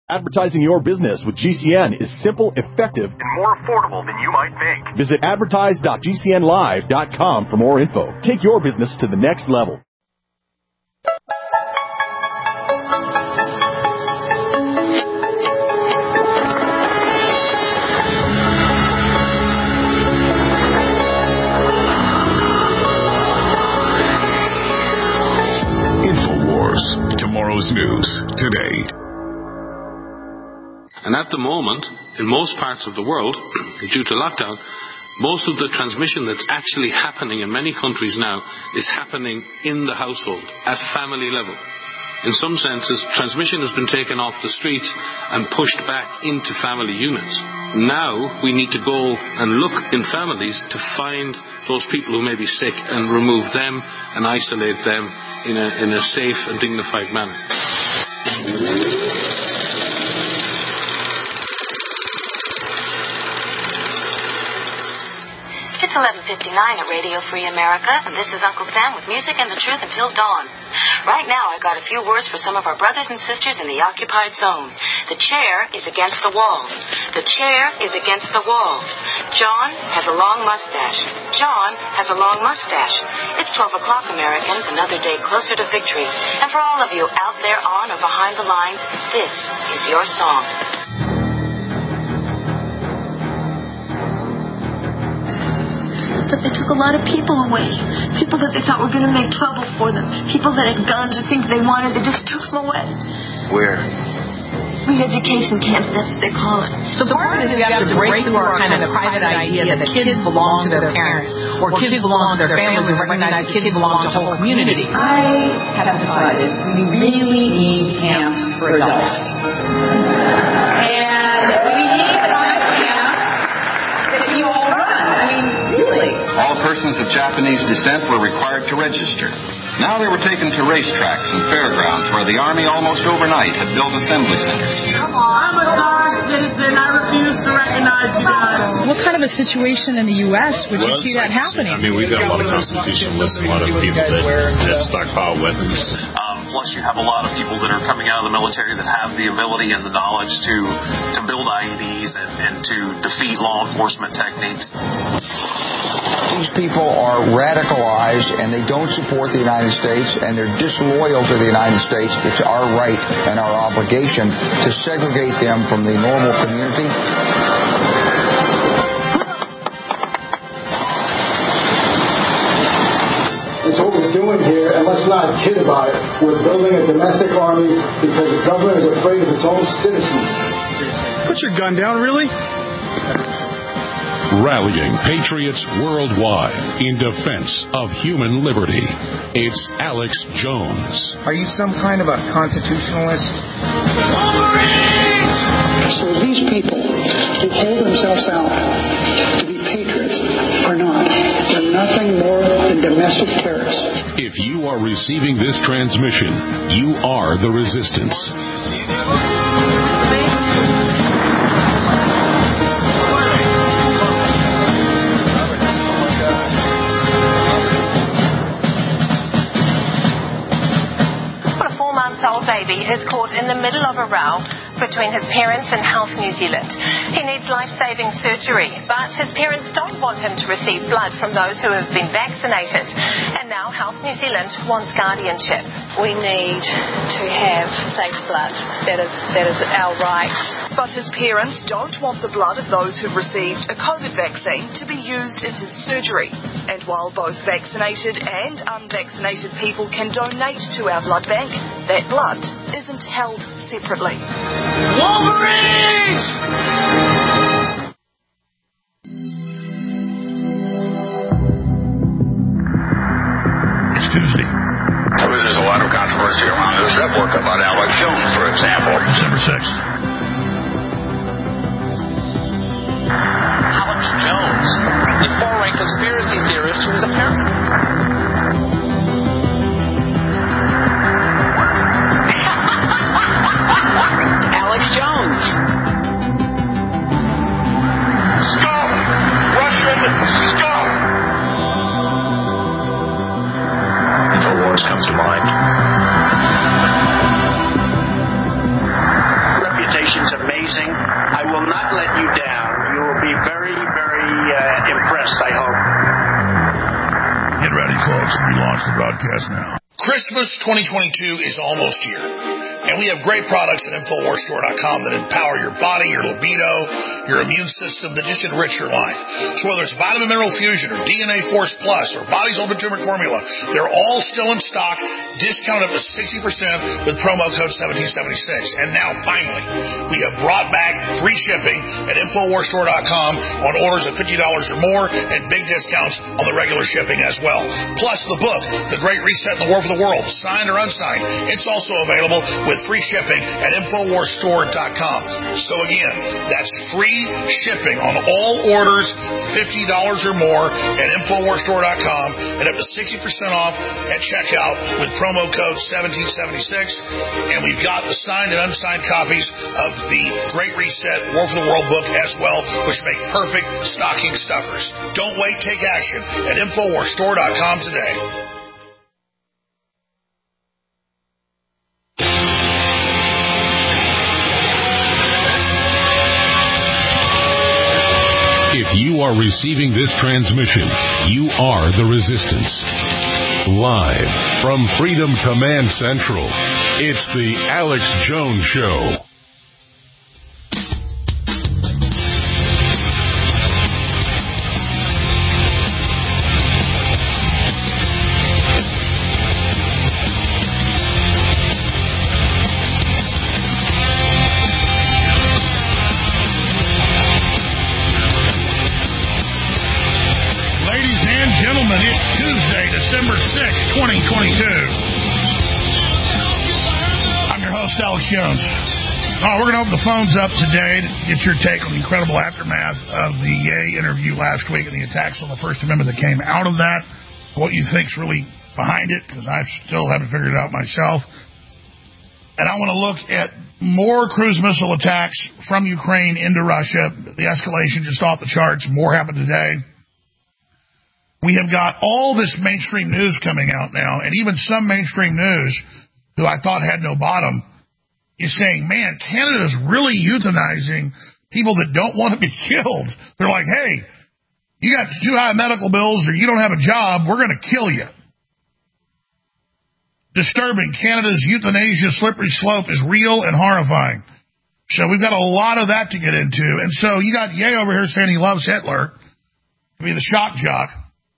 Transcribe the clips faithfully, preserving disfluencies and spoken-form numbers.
Advertising your business with G C N is simple, effective, and more affordable than you might think. Visit advertise dot g c n live dot com for more info. Take your business to the next level. InfoWars, tomorrow's news today. And at the moment, in most parts of the world, due to lockdown, most of the transmission that's actually happening in many countries now is happening in the household, at family level. In some senses, transmission has been taken off the streets and pushed back into family units. Now we need to go and look in families to find those people who may be sick and remove them and isolate them in a, in a safe and dignified manner. It's eleven fifty-nine at Radio Free America, and this is Uncle Sam with music and the truth until dawn. Right now, I've got a few words for some of our brothers and sisters in the occupied zone. The chair is against the wall. The chair is against the wall. John has a long mustache. John has a long mustache. It's twelve o'clock, Americans, another day closer to victory. And for all of you out there on or behind the lines, this is your song. But they took a lot of people away. People that they thought were going to make trouble for them. People that had guns or things they wanted, they just took them away. Where? Re-education camps, that's what they call it. So, so part of it is we have to break through our kind of private idea that kids belong to their parents, or kids belong to their families, and recognize that kids belong to whole communities. I have decided we really need camps for adults. And we need private camps that you all run. I mean, really. All persons of Japanese descent were required to register. Now they were taken to racetracks and fairgrounds where the Army almost overnight had built assembly centers. Come on. I'm a third citizen. I refuse to recognize you guys. What kind of a situation in the U S would well, you see that happening? I mean, we've got a lot of constitutionalists, a lot of people that, that stockpile weapons. Um, plus, you have a lot of people that are coming out of the military that have the ability and the knowledge to, to build I E Ds and, and to defeat law enforcement techniques. These people are radicalized and they don't support the United States and they're disloyal to the United States. It's our right and our obligation to segregate them from the normal community. And so what we're doing here, and let's not kid about it, we're building a domestic army because the government is afraid of its own citizens. Put your gun down, really? Rallying patriots worldwide in defense of human liberty. It's Alex Jones. Are you some kind of a constitutionalist? So these people who hold themselves out to be patriots are not. They're nothing more than domestic terrorists. If you are receiving this transmission, you are the resistance. Baby is caught in the middle of a row between his parents and Health New Zealand. He needs life-saving surgery, but his parents don't want him to receive blood from those who have been vaccinated. And now Health New Zealand wants guardianship. We need to have safe blood. That is, that is our right. But his parents don't want the blood of those who've received a COVID vaccine to be used in his surgery. And while both vaccinated and unvaccinated people can donate to our blood bank, that blood isn't held separately. Wolverines! It's Tuesday. I mean, there's a lot of controversy around this network about Alex Jones, for example. December sixth. Alex Jones, the far-right conspiracy theorist who is apparently... Alex Jones. Stop! Russian, stop! InfoWars comes to mind. Reputation launch the broadcast now. Christmas twenty twenty-two is almost here, and we have great products at Infowars Store dot com that empower your body, your libido, your immune system, that just enrich your life. So whether it's Vitamin Mineral Fusion or D N A Force Plus or Body's Ultimate Turmeric Formula, they're all still in stock, discounted up to sixty percent with promo code seventeen seventy-six. And now, finally, we have brought back free shipping at Infowars Store dot com on orders of fifty dollars or more, and big discounts on the regular shipping as well. Plus, the book, The Great Reset and the War for the World, signed or unsigned, it's also available with free shipping at Infowars Store dot com. So again, that's free shipping on all orders fifty dollars or more at Infowars Store dot com, and up to sixty percent off at checkout with promo code seventeen seventy-six. And we've got the signed and unsigned copies of the Great Reset War for the World book as well, which make perfect stocking stuffers. Don't wait, take action at Infowars Store dot com today. If you are receiving this transmission, you are the resistance. Live from Freedom Command Central, it's the Alex Jones Show. December sixth, twenty twenty-two. I'm your host, Alex Jones. Oh, we're going to open the phones up today to get your take on the incredible aftermath of the Ye interview last week and the attacks on the First Amendment that came out of that. What you think's really behind it, because I still haven't figured it out myself. And I want to look at more cruise missile attacks from Ukraine into Russia. The escalation just off the charts. More happened today. We have got all this mainstream news coming out now, and even some mainstream news, who I thought had no bottom, is saying, man, Canada's really euthanizing people that don't want to be killed. They're like, hey, you got too high medical bills or you don't have a job, we're going to kill you. Disturbing. Canada's euthanasia slippery slope is real and horrifying. So we've got a lot of that to get into. And so you got Ye over here saying he loves Hitler, to be the shock jock.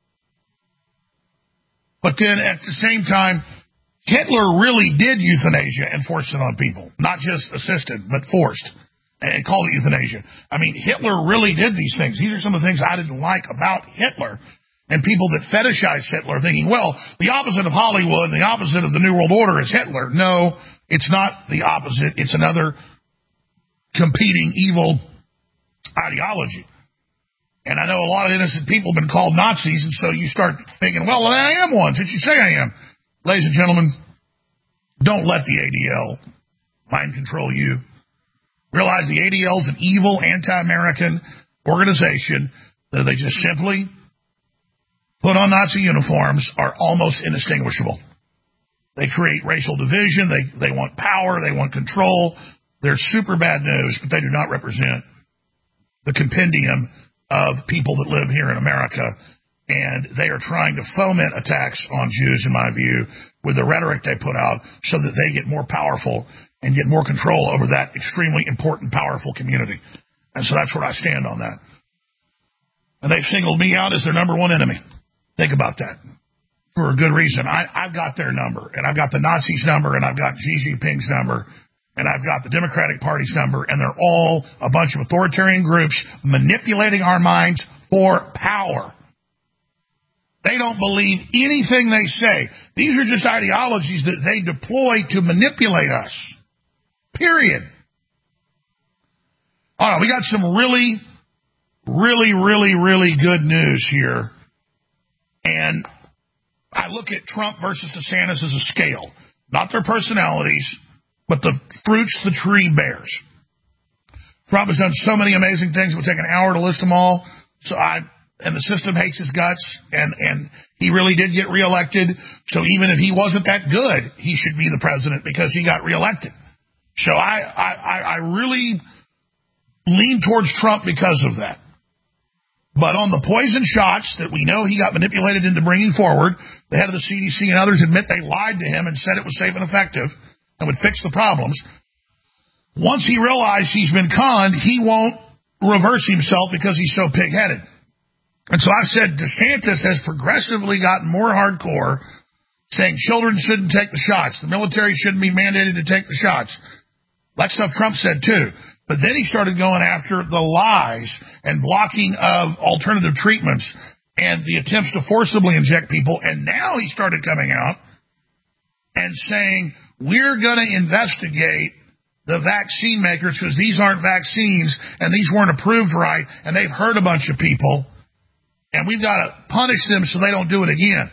But then at the same time, Hitler really did euthanasia and forced it on people. Not just assisted, but forced. And called it euthanasia. I mean, Hitler really did these things. These are some of the things I didn't like about Hitler. And people that fetishize Hitler thinking, well, the opposite of Hollywood, the opposite of the New World Order is Hitler. No, it's not the opposite. It's another competing evil ideology. And I know a lot of innocent people have been called Nazis, and so you start thinking, well, I am one, since you say I am. Ladies and gentlemen, don't let the A D L mind control you. Realize the A D L is an evil, anti-American organization that they just simply put on Nazi uniforms, are almost indistinguishable. They create racial division, they, they want power, they want control. They're super bad news, but they do not represent the compendium of people that live here in America, and they are trying to foment attacks on Jews, in my view, with the rhetoric they put out so that they get more powerful and get more control over that extremely important, powerful community. And so that's where I stand on that. And they've singled me out as their number one enemy. Think about that. For a good reason. I, I've got their number, and I've got the Nazis' number, and I've got Xi Jinping's number, and I've got the Democratic Party's number, and they're all a bunch of authoritarian groups manipulating our minds for power. They don't believe anything they say. These are just ideologies that they deploy to manipulate us. Period. All right, we got some really, really, really, really good news here. And I look at Trump versus DeSantis as a scale. Not their personalities, but the fruits the tree bears. Trump has done so many amazing things. It would take an hour to list them all. So I, and the system hates his guts, and, and he really did get reelected. So even if he wasn't that good, he should be the president because he got reelected. So I, I, I really lean towards Trump because of that. But on the poison shots that we know he got manipulated into bringing forward, the head of the C D C and others admit they lied to him and said it was safe and effective and would fix the problems. Once he realized he's been conned, he won't reverse himself because he's so pig-headed. And so I've said DeSantis has progressively gotten more hardcore, saying children shouldn't take the shots. The military shouldn't be mandated to take the shots. That stuff Trump said too. But then he started going after the lies and blocking of alternative treatments and the attempts to forcibly inject people. And now he started coming out and saying, we're going to investigate the vaccine makers because these aren't vaccines and these weren't approved right and they've hurt a bunch of people. And we've got to punish them so they don't do it again.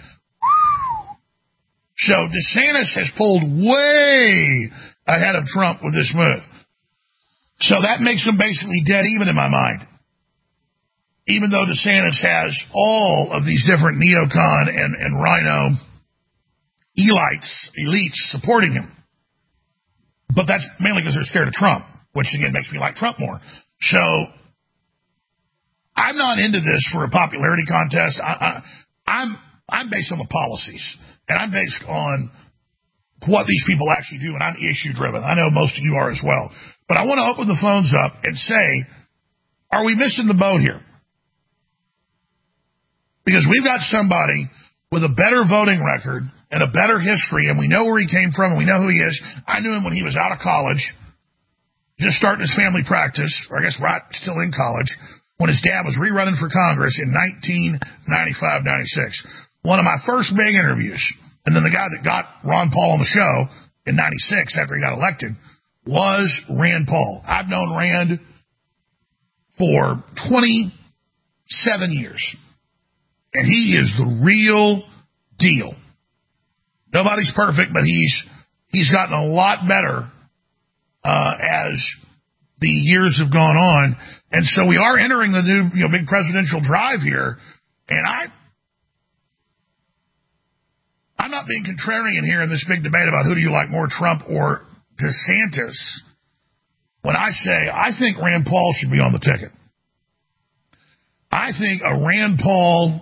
So DeSantis has pulled way ahead of Trump with this move. So that makes him basically dead even in my mind. Even though DeSantis has all of these different neocon and, and rhino elites, elites supporting him. But that's mainly because they're scared of Trump, which again makes me like Trump more. So I'm not into this for a popularity contest. I, I, I'm I'm based on the policies, and I'm based on what these people actually do, and I'm issue-driven. I know most of you are as well. But I want to open the phones up and say, are we missing the boat here? Because we've got somebody with a better voting record and a better history, and we know where he came from, and we know who he is. I knew him when he was out of college, just starting his family practice, or I guess right still in college, when his dad was rerunning for Congress in nineteen ninety-five ninety-six. One of my first big interviews, and then the guy that got Ron Paul on the show in ninety-six after he got elected, was Rand Paul. I've known Rand for twenty-seven years, and he is the real deal. Nobody's perfect, but he's he's gotten a lot better uh, as the years have gone on. And so we are entering the new, you know, big presidential drive here. And I, I'm not being contrarian here in this big debate about who do you like more, Trump or DeSantis, when I say I think Rand Paul should be on the ticket. I think a Rand Paul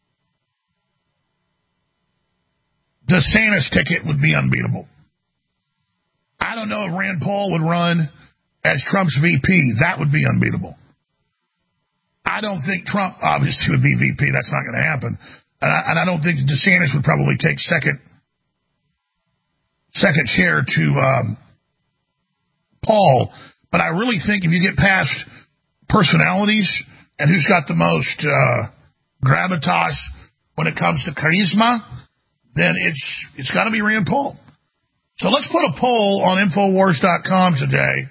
DeSantis ticket would be unbeatable. I don't know if Rand Paul would run as Trump's V P. That would be unbeatable. I don't think Trump obviously would be V P. That's not going to happen. And I, and I don't think DeSantis would probably take second second chair to um, Paul. But I really think if you get past personalities and who's got the most uh, gravitas when it comes to charisma, then it's it's got to be Rand Paul. So let's put a poll on Infowars dot com today.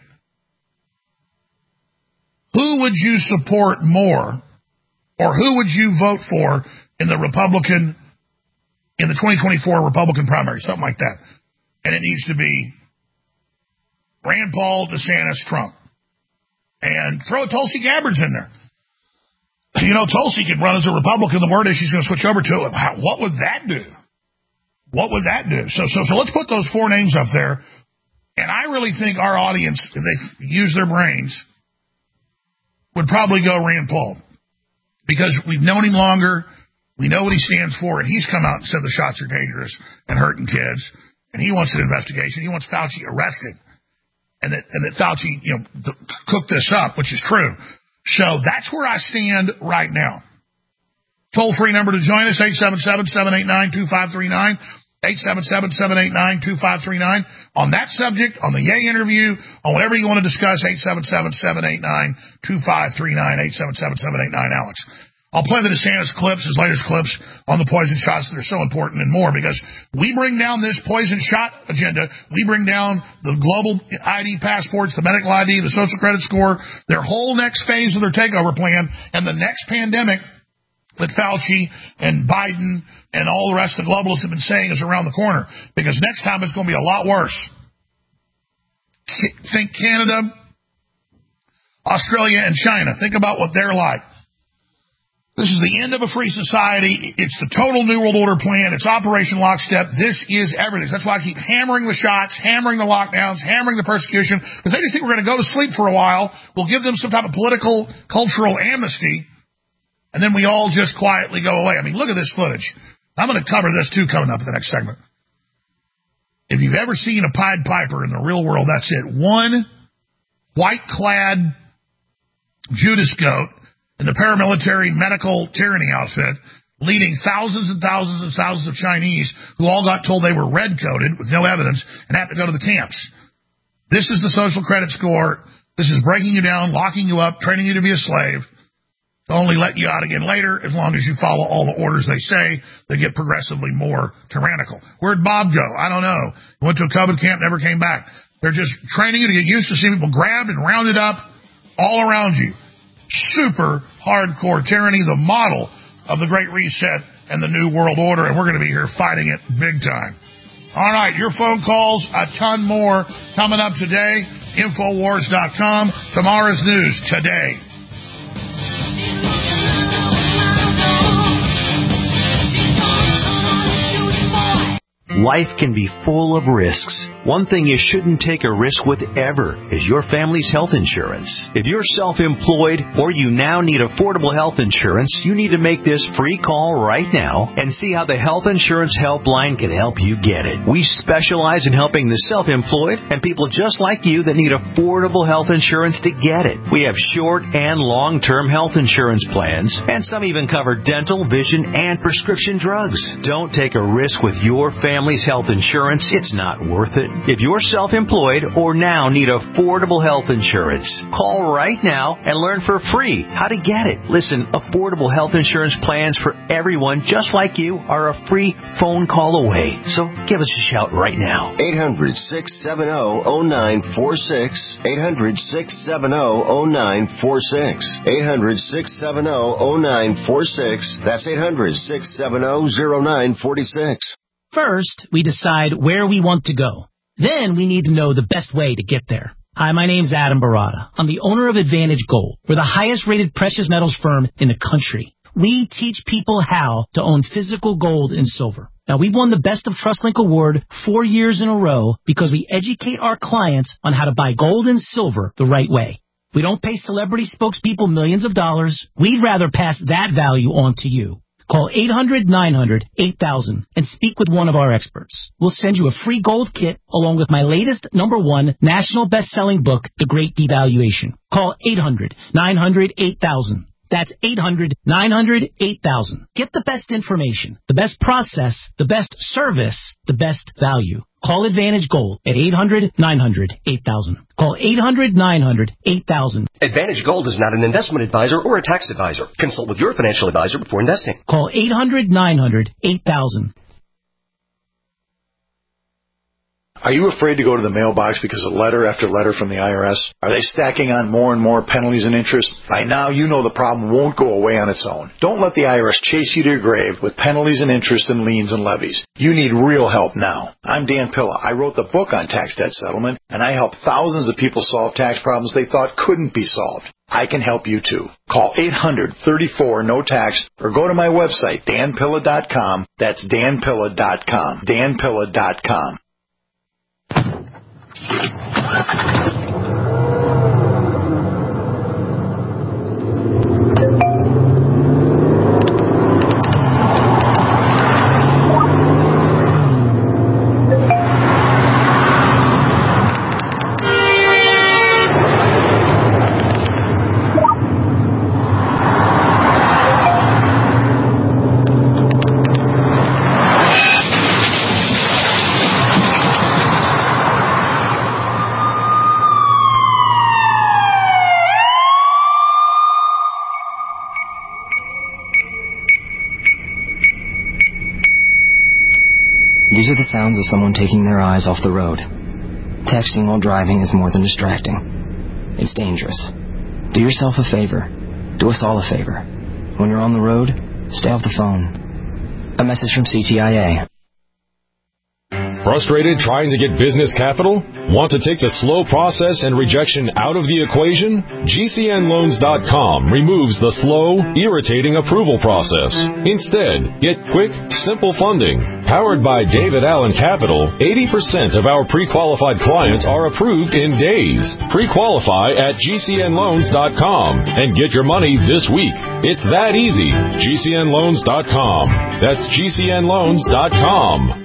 Who would you support more, or who would you vote for in the Republican, in the twenty twenty-four Republican primary, something like that? And it needs to be Rand Paul, DeSantis, Trump. And throw Tulsi Gabbard's in there. You know, Tulsi could run as a Republican. The word is she's going to switch over to it. What would that do? What would that do? So, so, so let's put those four names up there. And I really think our audience, if they use their brains, would probably go Rand Paul. Because we've known him longer. We know what he stands for. And he's come out and said the shots are dangerous and hurting kids. And he wants an investigation. He wants Fauci arrested. And that, and that Fauci, you know, cooked this up, which is true. So that's where I stand right now. Toll-free number to join us, eight seven seven, seven eight nine, two five three nine, eight seven seven, seven eight nine, two five three nine. On that subject, on the Ye interview, on whatever you want to discuss, eight seven seven, seven eight nine, two five three nine, eight seven seven, seven eight nine, Alex. I'll play the DeSantis clips, his latest clips on the poison shots that are so important and more, because we bring down this poison shot agenda. We bring down the global I D passports, the medical I D, the social credit score, their whole next phase of their takeover plan, and the next pandemic that Fauci and Biden and all the rest of the globalists have been saying is around the corner. Because next time it's going to be a lot worse. Think Canada, Australia, and China. Think about what they're like. This is the end of a free society. It's the total New World Order plan. It's Operation Lockstep. This is everything. That's why I keep hammering the shots, hammering the lockdowns, hammering the persecution, because they just think we're going to go to sleep for a while. We'll give them some type of political, cultural amnesty. and then we all just quietly go away. I mean, look at this footage. I'm going to cover this, too, coming up in the next segment. If you've ever seen a Pied Piper in the real world, that's it. One white-clad Judas goat in the paramilitary medical tyranny outfit leading thousands and thousands and thousands of Chinese who all got told they were red-coded with no evidence and had to go to the camps. This is the social credit score. This is breaking you down, locking you up, training you to be a slave, to only let you out again later as long as you follow all the orders they say. They get progressively more tyrannical. Where'd Bob go? I don't know. He went to a COVID camp, never came back. They're just training you to get used to seeing people grabbed and rounded up all around you. Super hardcore tyranny, the model of the Great Reset and the New World Order, and we're going to be here fighting it big time. All right, your phone calls, a ton more coming up today. Infowars dot com, tomorrow's news today. Life can be full of risks. One thing you shouldn't take a risk with ever is your family's health insurance. If you're self-employed or you now need affordable health insurance, you need to make this free call right now and see how the Health Insurance Helpline can help you get it. We specialize in helping the self-employed and people just like you that need affordable health insurance to get it. We have short and long-term health insurance plans, and some even cover dental, vision, and prescription drugs. Don't take a risk with your family's health insurance. It's not worth it. If you're self-employed or now need affordable health insurance, call right now and learn for free how to get it. Listen, affordable health insurance plans for everyone just like you are a free phone call away. So give us a shout right now. eight hundred, six seven zero, zero nine four six. eight hundred, six seven zero, zero nine four six. eight hundred, six seven zero, zero nine four six. That's eight hundred, six seven zero, zero nine four six. First, we decide where we want to go. Then we need to know the best way to get there. Hi, my name's Adam Barada. I'm the owner of Advantage Gold. We're the highest-rated precious metals firm in the country. We teach people how to own physical gold and silver. Now, we've won the Best of TrustLink Award four years in a row because we educate our clients on how to buy gold and silver the right way. We don't pay celebrity spokespeople millions of dollars. We'd rather pass that value on to you. Call eight hundred, nine hundred, eight thousand and speak with one of our experts. We'll send you a free gold kit along with my latest number one national best-selling book, The Great Devaluation. Call eight hundred, nine hundred, eight thousand. That's eight hundred, nine hundred, eight thousand. Get the best information, the best process, the best service, the best value. Call Advantage Gold at eight hundred, nine hundred, eight thousand. Call eight hundred, nine hundred, eight thousand. Advantage Gold is not an investment advisor or a tax advisor. Consult with your financial advisor before investing. Call eight hundred, nine hundred, eight thousand. Are you afraid to go to the mailbox because of letter after letter from the I R S? Are they stacking on more and more penalties and interest? By now, you know the problem won't go away on its own. Don't let the I R S chase you to your grave with penalties and interest and liens and levies. You need real help now. I'm Dan Pilla. I wrote the book on tax debt settlement, and I help thousands of people solve tax problems they thought couldn't be solved. I can help you too. Call eight hundred, thirty-four, no tax or go to my website, dan pilla dot com. That's dan pilla dot com. dan pilla dot com. These are the sounds of someone taking their eyes off the road. Texting while driving is more than distracting. It's dangerous. Do yourself a favor. Do us all a favor. When you're on the road, stay off the phone. A message from C T I A. Frustrated trying to get business capital? Want to take the slow process and rejection out of the equation? G C N loans dot com removes the slow, irritating approval process. Instead, get quick, simple funding. Powered by David Allen Capital, eighty percent of our pre-qualified clients are approved in days. Pre-qualify at G C N loans dot com and get your money this week. It's that easy. G C N loans dot com. That's G C N loans dot com.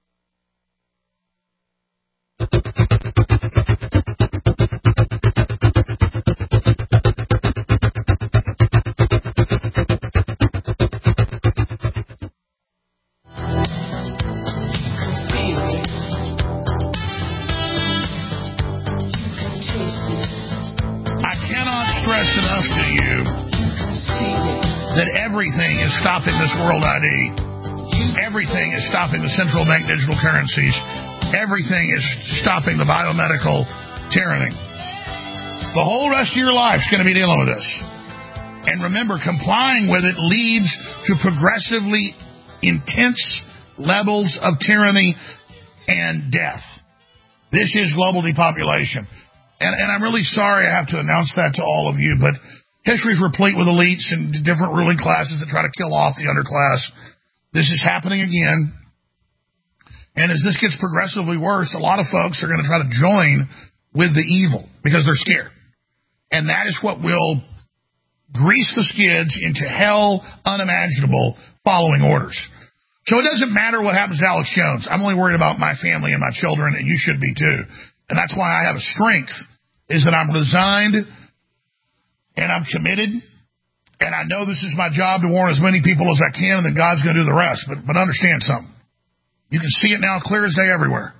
Everything is stopping this World I D. Everything is stopping the central bank digital currencies. Everything is stopping the biomedical tyranny. The whole rest of your life is going to be dealing with this. And remember, complying with it leads to progressively intense levels of tyranny and death. This is global depopulation. And, and I'm really sorry I have to announce that to all of you, but history is replete with elites and different ruling classes that try to kill off the underclass. This is happening again. And as this gets progressively worse, a lot of folks are going to try to join with the evil because they're scared. And that is what will grease the skids into hell unimaginable following orders. So it doesn't matter what happens to Alex Jones. I'm only worried about my family and my children, and you should be too. And that's why I have a strength, is that I'm resigned and I'm committed, and I know this is my job to warn as many people as I can, and then God's going to do the rest. But, but understand something. You can see it now clear as day everywhere.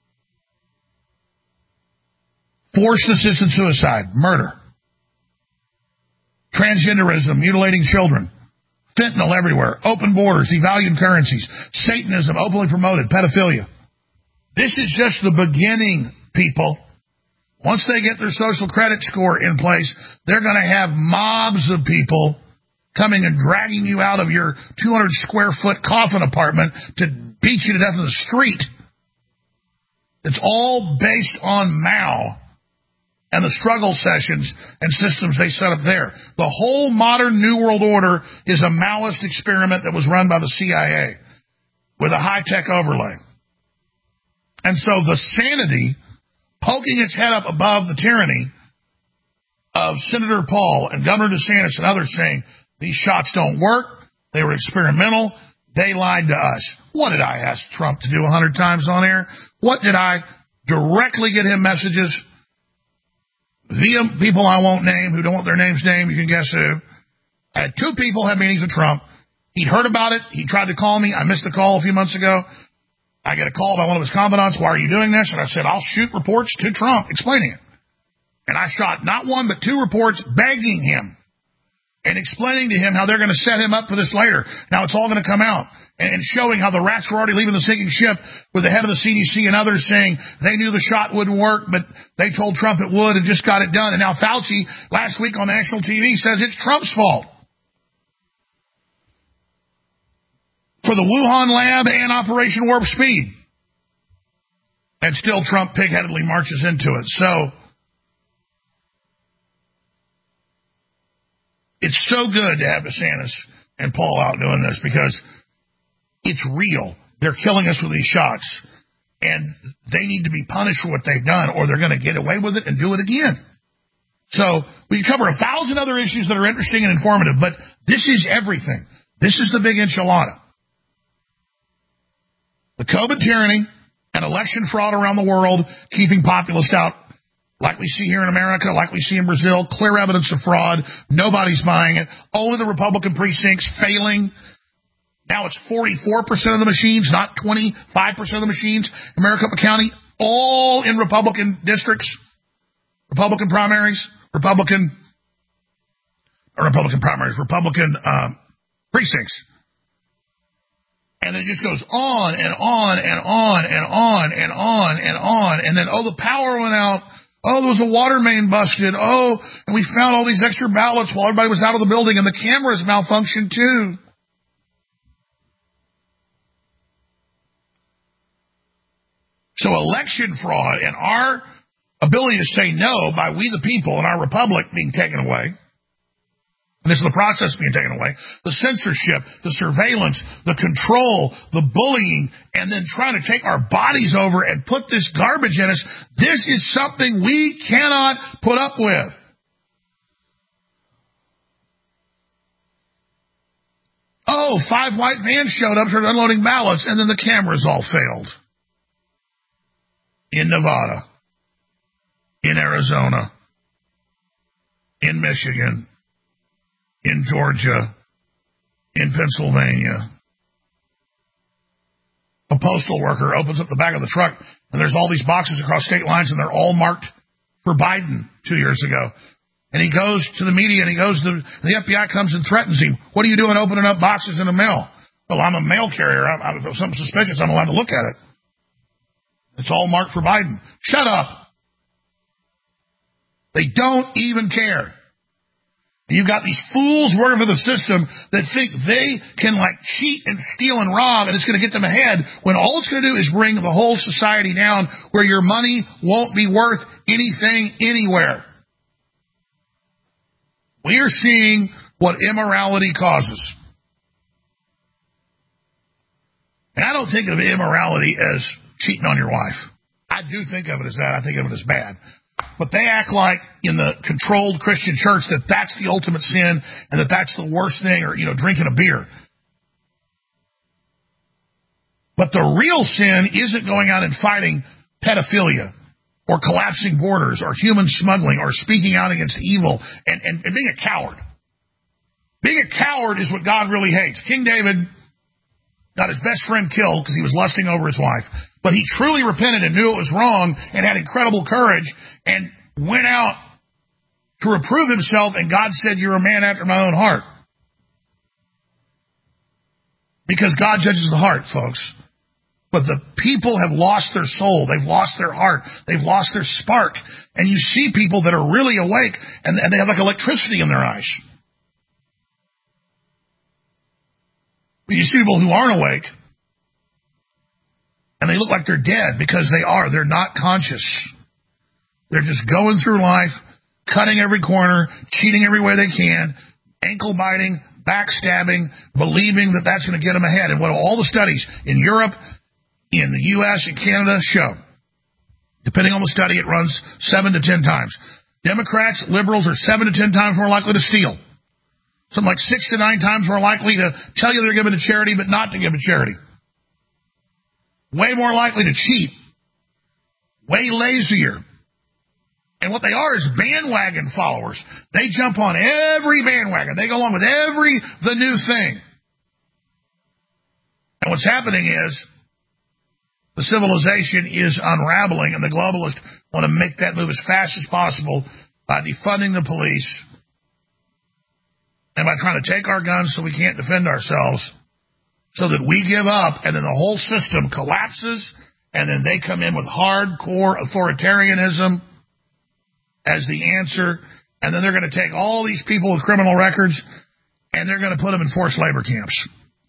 Forced assisted suicide, murder, transgenderism, mutilating children, fentanyl everywhere, open borders, devalued currencies, Satanism, openly promoted, pedophilia. This is just the beginning, people. Once they get their social credit score in place, they're going to have mobs of people coming and dragging you out of your two hundred square foot coffin apartment to beat you to death in the street. It's all based on Mao and the struggle sessions and systems they set up there. The whole modern New World Order is a Maoist experiment that was run by the C I A with a high-tech overlay. And so the sanity poking its head up above the tyranny of Senator Paul and Governor DeSantis and others saying, these shots don't work, they were experimental, they lied to us. What did I ask Trump to do a hundred times on air? What did I directly get him messages via people I won't name who don't want their names named? You can guess who. I had two people have meetings with Trump. He'd heard about it. He tried to call me. I missed a call a few months ago. I get a call by one of his confidants. Why are you doing this? And I said, I'll shoot reports to Trump explaining it. And I shot not one but two reports begging him and explaining to him how they're going to set him up for this later. Now it's all going to come out. And showing how the rats were already leaving the sinking ship with the head of the C D C and others saying they knew the shot wouldn't work, but they told Trump it would and just got it done. And now Fauci last week on national T V says it's Trump's fault for the Wuhan lab and Operation Warp Speed. And still Trump pig-headedly marches into it. So it's so good to have DeSantis and Paul out doing this because it's real. They're killing us with these shots. And they need to be punished for what they've done or they're going to get away with it and do it again. So we cover a thousand other issues that are interesting and informative, but this is everything. This is the big enchilada. The COVID tyranny and election fraud around the world, keeping populists out, like we see here in America, like we see in Brazil, clear evidence of fraud. Nobody's buying it. Only the Republican precincts failing. Now it's forty-four percent of the machines, not twenty-five percent of the machines in Maricopa County, all in Republican districts, Republican primaries, Republican, or Republican primaries, Republican um, precincts. And it just goes on and on and on and on and on and on. And then, oh, the power went out. Oh, there was a water main busted. Oh, and we found all these extra ballots while everybody was out of the building, and the cameras malfunctioned too. So election fraud and our ability to say no by we the people and our republic being taken away, and this is the process being taken away, the censorship, the surveillance, the control, the bullying, and then trying to take our bodies over and put this garbage in us, this is something we cannot put up with. Oh, five white vans showed up, started unloading ballots, and then the cameras all failed. In Nevada, in Arizona, in Michigan, in Georgia, in Pennsylvania. A postal worker opens up the back of the truck, and there's all these boxes across state lines, and they're all marked for Biden two years ago. And he goes to the media, and he goes to the F B I comes and threatens him. What are you doing opening up boxes in the mail? Well, I'm a mail carrier. I'm, I'm, if something suspicious, I'm allowed to look at it. It's all marked for Biden. Shut up. They don't even care. You've got these fools working for the system that think they can, like, cheat and steal and rob, and it's going to get them ahead, when all it's going to do is bring the whole society down where your money won't be worth anything anywhere. We are seeing what immorality causes. And I don't think of immorality as cheating on your wife. I do think of it as that. I think of it as bad. But they act like in the controlled Christian church that that's the ultimate sin and that that's the worst thing, or, you know, drinking a beer. But the real sin isn't going out and fighting pedophilia or collapsing borders or human smuggling or speaking out against evil and, and, and being a coward. Being a coward is what God really hates. King David got his best friend killed because he was lusting over his wife. But he truly repented and knew it was wrong and had incredible courage and went out to reprove himself, and God said, "You're a man after my own heart." Because God judges the heart, folks. But the people have lost their soul. They've lost their heart. They've lost their spark. And you see people that are really awake, and, and they have like electricity in their eyes. But you see people who aren't awake, and they look like they're dead because they are. They're not conscious. They're just going through life, cutting every corner, cheating every way they can, ankle biting, backstabbing, believing that that's going to get them ahead. And what all the studies in Europe, in the U S and Canada show, depending on the study, it runs seven to ten times. Democrats, liberals are seven to ten times more likely to steal. Something like six to nine times more likely to tell you they're giving to charity but not to give to charity. Way more likely to cheat. Way lazier. And what they are is bandwagon followers. They jump on every bandwagon. They go along with every, the new thing. And what's happening is the civilization is unraveling, and the globalists want to make that move as fast as possible by defunding the police and by trying to take our guns so we can't defend ourselves, so that we give up, and then the whole system collapses, and then they come in with hardcore authoritarianism as the answer, and then they're going to take all these people with criminal records, and they're going to put them in forced labor camps.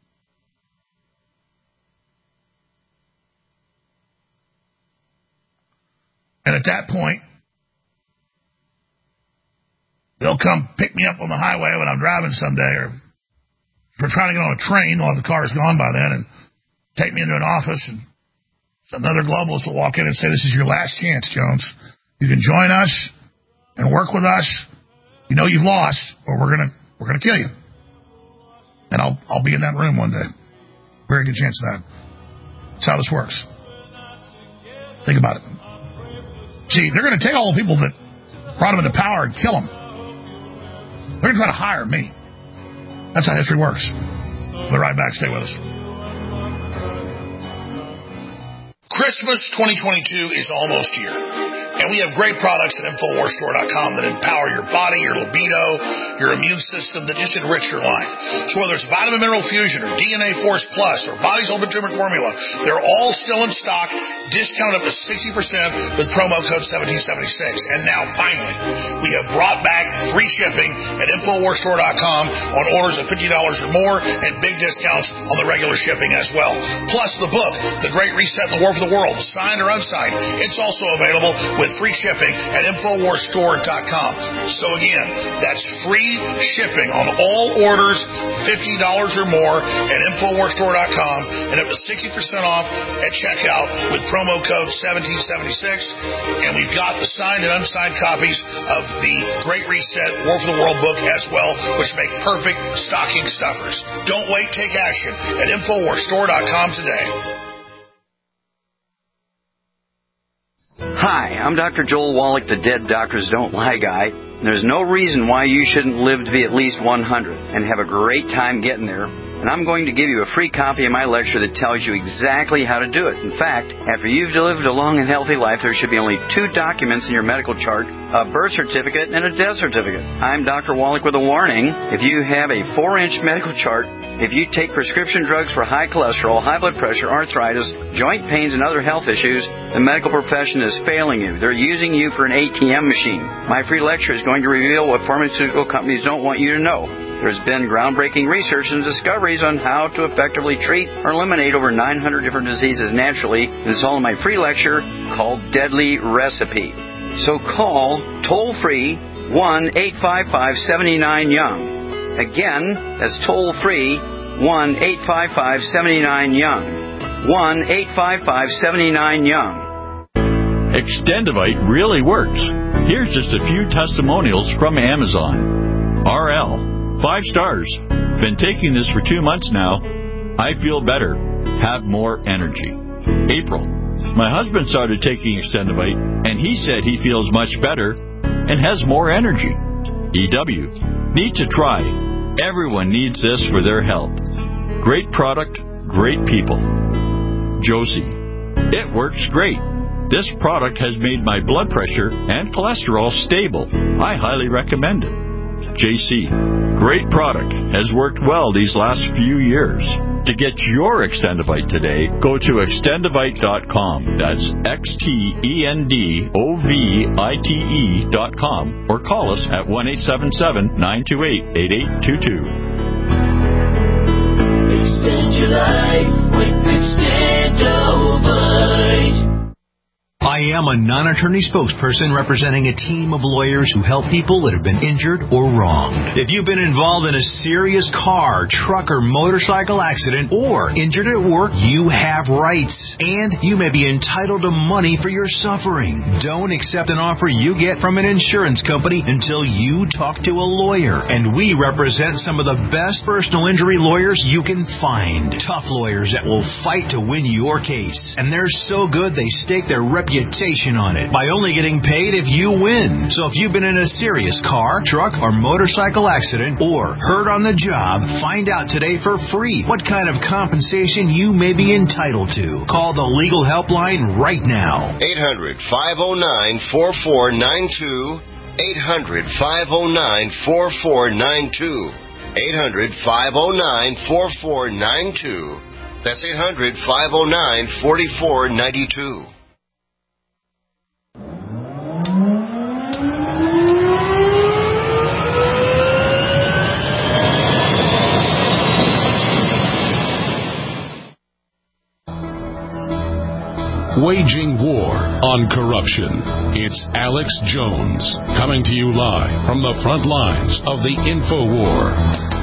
And at that point, they'll come pick me up on the highway when I'm driving someday, or if we're trying to get on a train, well, the car's gone by then, and take me into an office, and another globalist will walk in and say, "This is your last chance, Jones. You can join us and work with us. You know you've lost, or we're gonna we're gonna kill you." And I'll I'll be in that room one day. Very good chance of that. That's how this works. Think about it. See, they're going to take all the people that brought them into power and kill them. They're going to try to hire me. That's how history works. We'll be right back. Stay with us. Christmas twenty twenty-two is almost here. And we have great products at Infowars Store dot com that empower your body, your libido, your immune system, that just enrich your life. So whether it's Vitamin Mineral Fusion or D N A Force Plus or Body's Ultimate Turmeric Formula, they're all still in stock, discounted up to sixty percent with promo code seventeen seventy-six. And now, finally, we have brought back free shipping at Infowars Store dot com on orders of fifty dollars or more and big discounts on the regular shipping as well. Plus the book, The Great Reset and the War for the World, signed or unsigned, it's also available with free shipping at Infowars Store dot com. So again, that's free shipping on all orders fifty dollars or more at Infowars Store dot com and up to sixty percent off at checkout with promo code seventeen seventy-six. And we've got the signed and unsigned copies of the Great Reset, War for the World book as well, which make perfect stocking stuffers. Don't wait, take action at Infowars Store dot com today. Hi, I'm Doctor Joel Wallach, the Dead Doctors Don't Lie guy. There's no reason why you shouldn't live to be at least one hundred and have a great time getting there. And I'm going to give you a free copy of my lecture that tells you exactly how to do it. In fact, after you've lived a long and healthy life, there should be only two documents in your medical chart, a birth certificate and a death certificate. I'm Doctor Wallach with a warning. If you have a four-inch medical chart, if you take prescription drugs for high cholesterol, high blood pressure, arthritis, joint pains, and other health issues, the medical profession is failing you. They're using you for an A T M machine. My free lecture is going to reveal what pharmaceutical companies don't want you to know. There's been groundbreaking research and discoveries on how to effectively treat or eliminate over nine hundred different diseases naturally, and it's all in my free lecture called Deadly Recipe. So call toll-free one eight five five, seven nine, young. Again, that's toll-free one eight five five, seven nine, young. one eight five five, seven nine, young. Extendivite really works. Here's just a few testimonials from Amazon. R L. Five stars. Been taking this for two months now. I feel better. Have more energy. April. My husband started taking Extendivite, and he said he feels much better and has more energy. E W. Need to try. Everyone needs this for their health. Great product, great people. Josie. It works great. This product has made my blood pressure and cholesterol stable. I highly recommend it. J C. Great product. Has worked well these last few years. To get your Extendivite today, go to extendivite dot com. That's X T E N D O V I T E dot com. Or call us at one eight seven seven, nine two eight, eight eight two two. Extend your life with Extendivite. I am a non-attorney spokesperson representing a team of lawyers who help people that have been injured or wronged. If you've been involved in a serious car, truck, or motorcycle accident, or injured at work, you have rights, and you may be entitled to money for your suffering. Don't accept an offer you get from an insurance company until you talk to a lawyer. And we represent some of the best personal injury lawyers you can find. Tough lawyers that will fight to win your case. And they're so good they stake their reputation on it by only getting paid if you win. So if you've been in a serious car, truck, or motorcycle accident or hurt on the job, find out today for free what kind of compensation you may be entitled to. Call the legal helpline right now. eight hundred, five oh nine, four four nine two. eight hundred, five oh nine, four four nine two. eight hundred, five oh nine, four four nine two. That's eight hundred, five oh nine, four four nine two. Waging war on corruption. It's Alex Jones, coming to you live from the front lines of the InfoWar.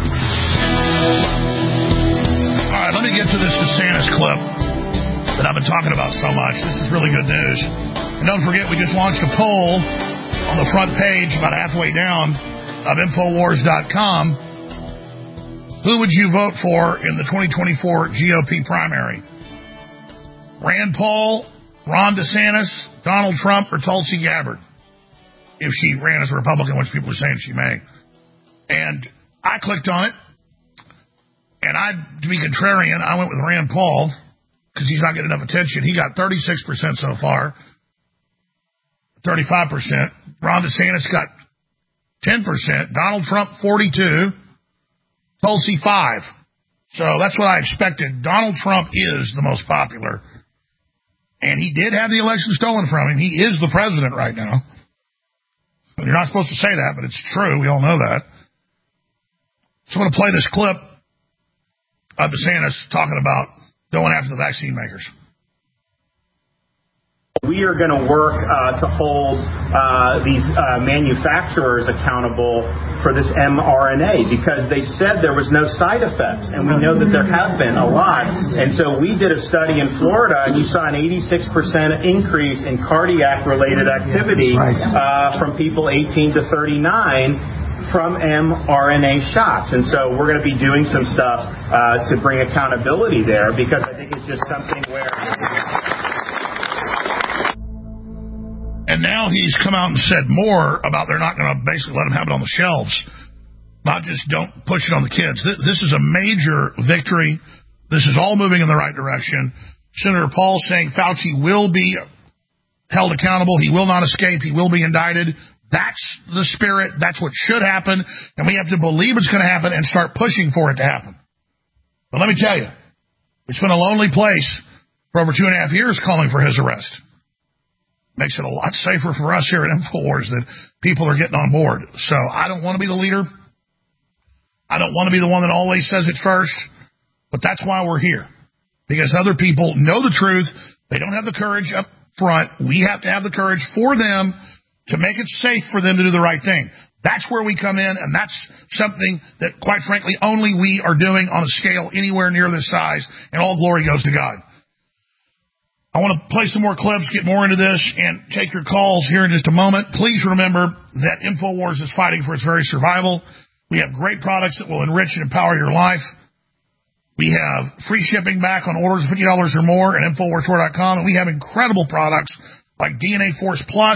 All right, let me get to this DeSantis clip that I've been talking about so much. This is really good news. And don't forget, we just launched a poll on the front page, about halfway down, of Infowars dot com. Who would you vote for in the twenty twenty-four G O P primary? Rand Paul, Ron DeSantis, Donald Trump, or Tulsi Gabbard, if she ran as a Republican, which people are saying she may. And I clicked on it, and I, to be contrarian, I went with Rand Paul, because he's not getting enough attention. He got thirty-six percent so far. thirty-five percent. Ron DeSantis got ten percent. Donald Trump, forty-two. Tulsi, five. So that's what I expected. Donald Trump is the most popular. And he did have the election stolen from him. He is the president right now. You're not supposed to say that, but it's true. We all know that. So I'm going to play this clip of DeSantis talking about going after the vaccine makers. We are going to work uh, to hold uh, these uh, manufacturers accountable for this mRNA because they said there was no side effects, and we know that there have been a lot. And so we did a study in Florida, and you saw an eighty-six percent increase in cardiac-related activity uh, from people eighteen to thirty-nine from mRNA shots. And so we're going to be doing some stuff uh, to bring accountability there because I think it's just something where... And now he's come out and said more about they're not going to basically let them have it on the shelves, not just don't push it on the kids. This is a major victory. This is all moving in the right direction. Senator Paul saying Fauci will be held accountable. He will not escape. He will be indicted. That's the spirit. That's what should happen. And we have to believe it's going to happen and start pushing for it to happen. But let me tell you, it's been a lonely place for over two and a half years calling for his arrest. Makes it a lot safer for us here at InfoWars that people are getting on board. So I don't want to be the leader. I don't want to be the one that always says it first. But that's why we're here. Because other people know the truth. They don't have the courage up front. We have to have the courage for them to make it safe for them to do the right thing. That's where we come in, and that's something that, quite frankly, only we are doing on a scale anywhere near this size, and all glory goes to God. I want to play some more clips, get more into this, and take your calls here in just a moment. Please remember that InfoWars is fighting for its very survival. We have great products that will enrich and empower your life. We have free shipping back on orders of fifty dollars or more at InfoWars Store dot com, and we have incredible products like D N A Force Plus,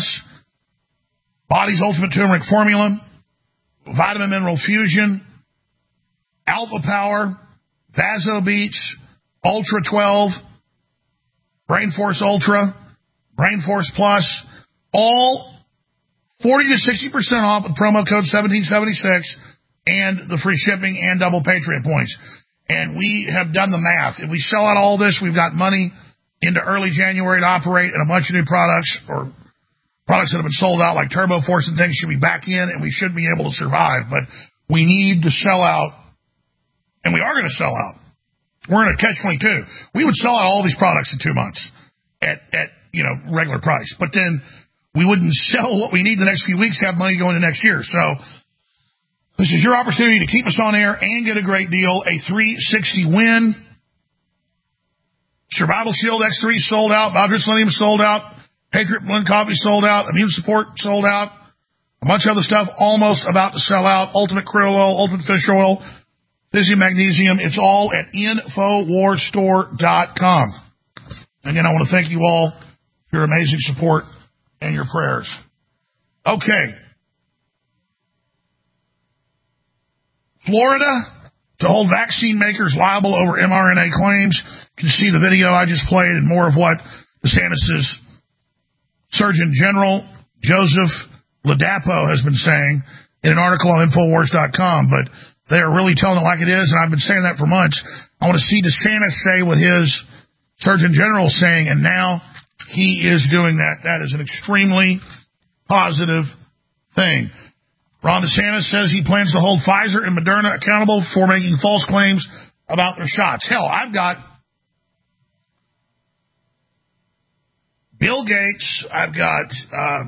Body's Ultimate Turmeric Formula, Vitamin Mineral Fusion, Alpha Power, Vaso Beats, Ultra twelve, Brain Force Ultra, Brain Force Plus, all forty to sixty percent off with promo code seventeen seventy-six and the free shipping and double Patriot points. And we have done the math. If we sell out all this, we've got money into early January to operate, and a bunch of new products or products that have been sold out like Turbo Force and things should be back in, and we should be able to survive. But we need to sell out, and we are going to sell out. We're in a catch twenty-two. We would sell out all these products in two months at, at, you know, regular price. But then we wouldn't sell what we need the next few weeks to have money going into next year. So this is your opportunity to keep us on air and get a great deal. A three sixty win. Survival Shield X three sold out. Baldrige Selenium sold out. Patriot Blend Coffee sold out. Immune Support sold out. A bunch of other stuff almost about to sell out. Ultimate Krill Oil, Ultimate Fish Oil, Physium Magnesium, it's all at InfoWars Store dot com. Again, I want to thank you all for your amazing support and your prayers. Okay. Florida to hold vaccine makers liable over mRNA claims. You can see the video I just played and more of what DeSantis' Surgeon General Joseph Ladapo has been saying in an article on InfoWars dot com. But they are really telling it like it is, and I've been saying that for months. I want to see DeSantis say what his Surgeon General is saying, and now he is doing that. That is an extremely positive thing. Ron DeSantis says he plans to hold Pfizer and Moderna accountable for making false claims about their shots. Hell, I've got Bill Gates, I've got uh,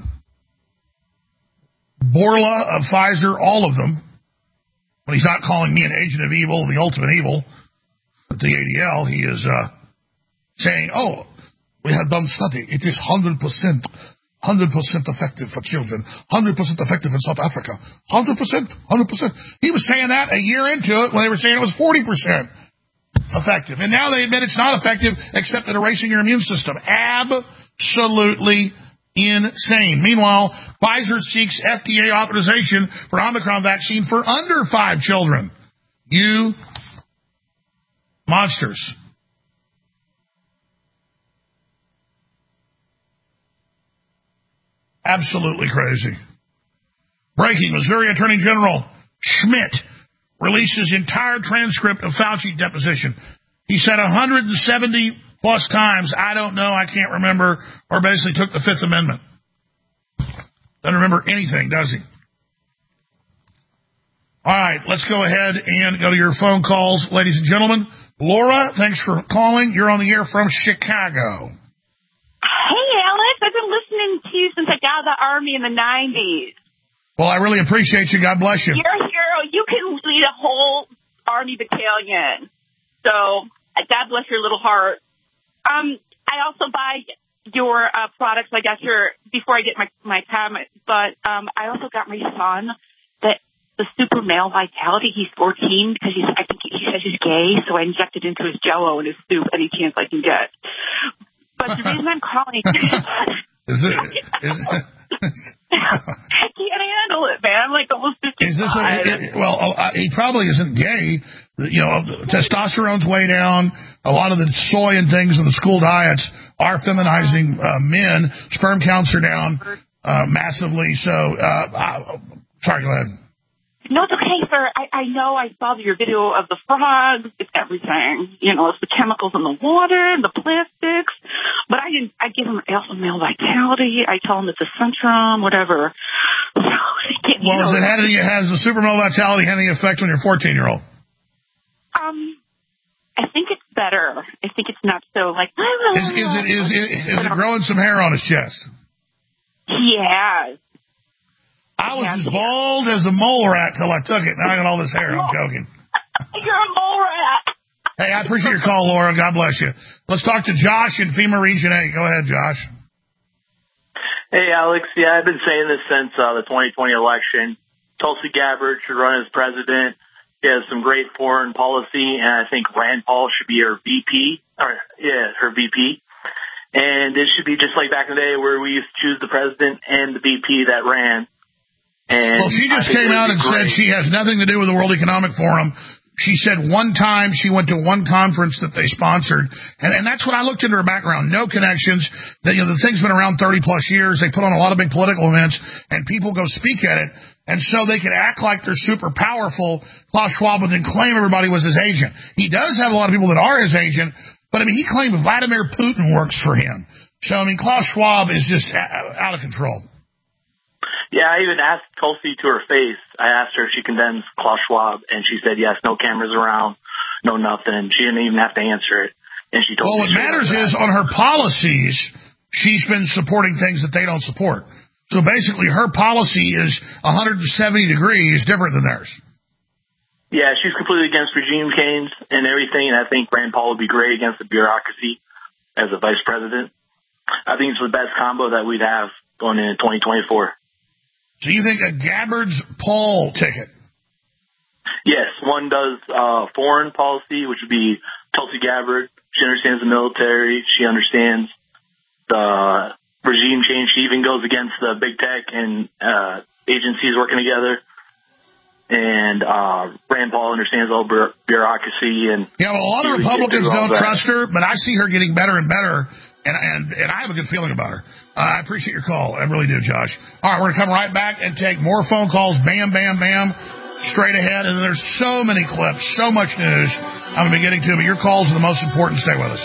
Bourla of Pfizer, all of them. When he's not calling me an agent of evil, the ultimate evil, at the A D L, he is uh, saying, oh, we have done study. It is one hundred percent, one hundred percent effective for children, one hundred percent effective in South Africa, one hundred percent, one hundred percent. He was saying that a year into it when they were saying it was forty percent effective. And now they admit it's not effective except at erasing your immune system. Absolutely insane. Meanwhile, Pfizer seeks F D A authorization for Omicron vaccine for under five children. You monsters. Absolutely crazy. Breaking, Missouri Attorney General Schmidt releases entire transcript of Fauci deposition. He said one hundred seventy plus times, I don't know, I can't remember, or basically took the Fifth Amendment. Doesn't remember anything, does he? All right, let's go ahead and go to your phone calls, ladies and gentlemen. Laura, thanks for calling. You're on the air from Chicago. Hey, Alex. I've been listening to you since I got out of the Army in the nineties. Well, I really appreciate you. God bless you. You're a hero. You can lead a whole Army battalion. So, God bless your little heart. Um, I also buy your uh, products, I guess, your, before I get my, my comment, but um, I also got my son that the super male vitality. He's fourteen because he's, I think he says he's gay, so I injected into his Jell-O and his soup any chance I can get. But the reason I'm calling is it? Is it? I can't handle it, man. I'm like almost fifty-five. Is this a, it, well, uh, he probably isn't gay. You know, testosterone's way down. A lot of the soy and things in the school diets are feminizing uh, men. Sperm counts are down uh, massively. So, uh, uh, sorry, go ahead. No, it's okay, sir. I, I know I saw your video of the frogs. It's everything. You know, it's the chemicals in the water, the plastics. But I didn't. I give them alpha male vitality. I tell them it's a Centrum, whatever. So, well, has it had any? Has the super male vitality had any effect on your fourteen-year-old? Um, I think it's better. I think it's not so like. Is, is it is it is it growing some hair on his chest? Yes. I was as bald as a mole rat till I took it. Now I got all this hair. I'm joking. You're a mole rat. Hey, I appreciate your call, Laura. God bless you. Let's talk to Josh in FEMA Region eight. Go ahead, Josh. Hey, Alex. Yeah, I've been saying this since uh, the twenty twenty election. Tulsi Gabbard should run as president. She has some great foreign policy, and I think Rand Paul should be her V P. Or, yeah, her V P. And it should be just like back in the day where we used to choose the president and the V P that ran. And well, she just came out and said she has nothing to do with the World Economic Forum. She said one time she went to one conference that they sponsored, and, and that's when I looked into her background. No connections. The, you know, the thing's been around thirty plus years. They put on a lot of big political events, and people go speak at it. And so they can act like they're super powerful. Klaus Schwab would then claim everybody was his agent. He does have a lot of people that are his agent, but I mean, he claimed Vladimir Putin works for him. So, I mean, Klaus Schwab is just out of control. Yeah, I even asked Tulsi to her face. I asked her if she condemns Klaus Schwab, and she said yes, no cameras around, no nothing. She didn't even have to answer it. And she told well, me. Well, what matters is on her policies, she's been supporting things that they don't support. So basically, her policy is one hundred seventy degrees different than theirs. Yeah, she's completely against regime change and everything, and I think Rand Paul would be great against the bureaucracy as a vice president. I think it's the best combo that we'd have going into twenty twenty-four. So you think a Gabbard's Paul ticket? Yes, one does uh, foreign policy, which would be Tulsi Gabbard. She understands the military. She understands the regime change. She even goes against the big tech and uh, agencies working together. And uh, Rand Paul understands all bu- bureaucracy. And yeah, well, a lot of Republicans don't trust her, but I see her getting better and better. And, and and I have a good feeling about her. Uh, I appreciate your call. I really do, Josh. All right, we're going to come right back and take more phone calls. Bam, bam, bam. Straight ahead. And there's so many clips, so much news I'm going to be getting to. But your calls are the most important. Stay with us.